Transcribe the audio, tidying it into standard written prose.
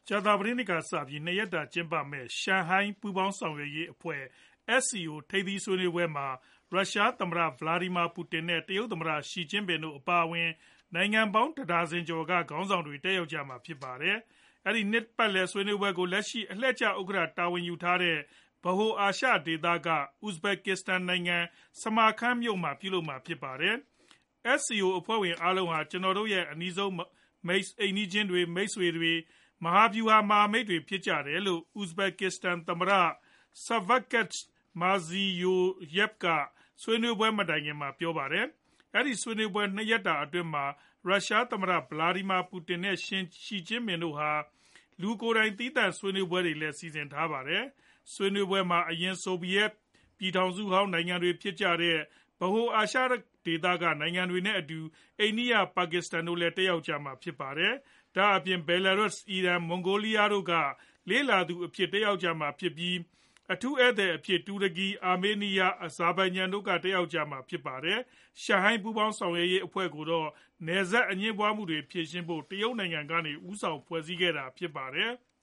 ကြာသပတေးနေ့ကစပြီး2 ရက်တာကျင်းပမယ့်ရှန်ဟိုင်းပူးပေါင်းဆောင်ရွက်ရေးအဖွဲ့ SCO ထိပ်သီးဆွေးနွေးပွဲမှာရုရှားသမ္မတ ဗလာဒီမာပူတင် နဲ့ တရုတ်သမ္မတရှီကျင်းပင်တို့အပါအဝင်နိုင်ငံပေါင်း1 ဒါဇင်ကျော်ကခေါင်းဆောင်တွေတက်ရောက်ကြမှာဖြစ်ပါတယ်။ အဲဒီနှစ်ပတ်လည်ဆွေးနွေးပွဲကိုလက်ရှိအလှည့်ကျဥက္ကဋ္ဌတာဝန်ယူထားတဲ့ဗဟိုအာရှဒေသက Uzbekistan နိုင်ငံ Samarkand မြို့မှာပြုလုပ်မှာဖြစ်ပါတယ်။ SCO အဖွဲ့ဝင်အားလုံးဟာကျနော်တို့ရဲ့အနီးဆုံးအိမ်နီးချင်းတွေ၊ မိတ်ဆွေတွေ၊ မဟာဗျူဟာမဟာမိတ်တွေဖြစ်ကြတယ်လို့ Uzbekistan သမ္မတ Shavkat Mirziyoyev ကဆွေးနွေးပွဲမတိုင်ခင်မှာပြောပါတယ်။ အဲဒီဆွေးနွေးပွဲ2 ရက်တာအတွင်းမှာရုရှားသမ္မတ ဗလာဒီမာပူတင် နဲ့ ရှီကျင်းပင်တို့ဟာလူကိုယ်တိုင်သီးသန့်ဆွေးနွေးပွဲတွေလည်းစီစဉ်ထားပါတယ်။ ဆွေးနွေးပွဲမှာအရင်ဆိုဗီယက်ပြည်ထောင်စုဟောင်းနိုင်ငံတွေဖြစ်ကြတဲ့ ဗဟိုအာရှဒေသကနိုင်ငံတွေနဲ့အတူ အိန္ဒိယ၊ ပါကစ္စတန်တို့လည်းတက်ရောက်ကြမှာဖြစ်ပါတယ်။ ဒါအပြင် Belarus ၊ အီရန်၊ မွန်ဂိုလီးယားတို့ကလေ့လာသူအဖြစ်တက်ရောက်ကြမှာဖြစ်ပြီး အထူးဧည့်သည်အဖြစ် တူရကီ၊ အာမေးနီးယား၊ အဇာဘိုင်ဂျန်တို့ကတက်ရောက်ကြမှာဖြစ်ပါတယ်။ ရှန်ဟိုင်းပူးပေါင်းဆောင်ရွက်ရေးအဖွဲ့ကိုတော့နယ်စပ်အငြင်းပွားမှုတွေဖြေရှင်းဖို့တရုတ်နိုင်ငံကနေဦးဆောင်ဖွဲ့စည်းခဲ့တာဖြစ်ပါတယ်။